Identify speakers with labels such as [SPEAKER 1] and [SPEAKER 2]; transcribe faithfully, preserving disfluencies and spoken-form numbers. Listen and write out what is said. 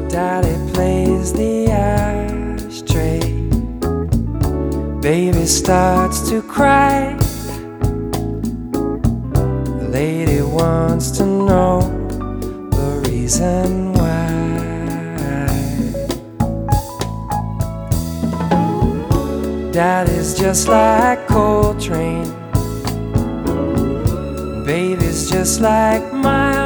[SPEAKER 1] Daddy plays the ashtray. Baby starts to cry. The lady wants to know the reason why. Daddy's just like Coltrane. Baby's just like my